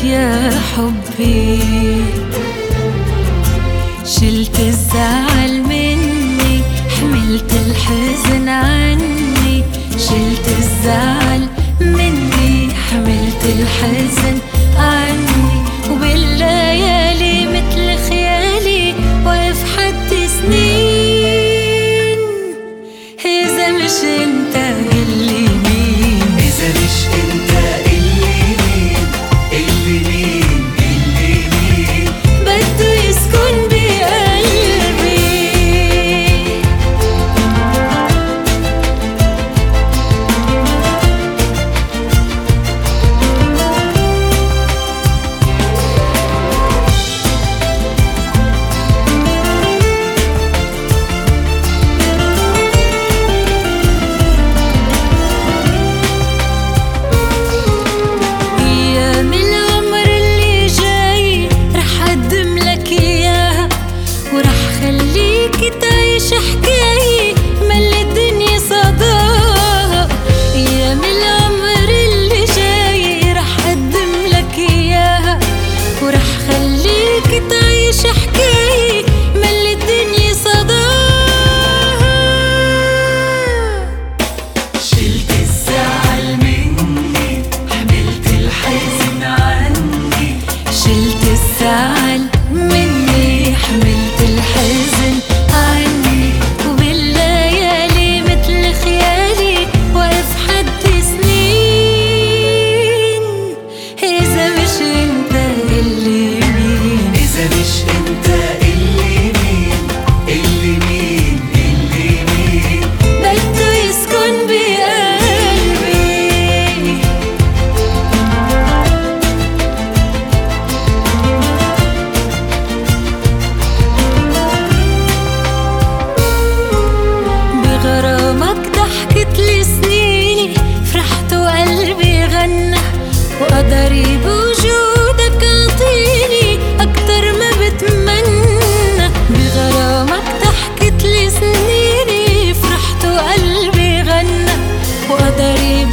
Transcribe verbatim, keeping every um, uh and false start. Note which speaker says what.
Speaker 1: يا حبي، شلت الزعل مني، حملت الحزن عني. شلت الزعل مني، حملت الحزن عني. وبالليالي مثل خيالي واقف حد سنين. إذا مش انت اللي مين،
Speaker 2: إذا مش انت اللي مين، اللي مين اللي مين
Speaker 1: بده يسكن بقلبي. أيام العمر اللي جاي رح أقدم لك إياها، ورح خليك تعيش حكاية ملي الدنيا صداها. أيام العمر اللي جاي رح أقدم لك إياها، ورح خليك تعيش حكاية ملي الدنيا صداها.
Speaker 2: شلت الزعل مني، حملت الحزن عني.
Speaker 1: شلت الزعل مني، حملت الحزن عني. وبالليالي مثل خيالي واقف حد سنين. إذا مش انت اللي مين،
Speaker 2: إذا مش انت اللي مين، اللي مين اللي مين
Speaker 1: بده يسكن بقلبي. بغرامك ضحكت لي سنيني، فرحت وقلبي غنى. وقدري بوجودك عطيني أكتر ما بتمنى. بغرامك ضحكت لي سنيني، فرحت وقلبي غنى. وقدري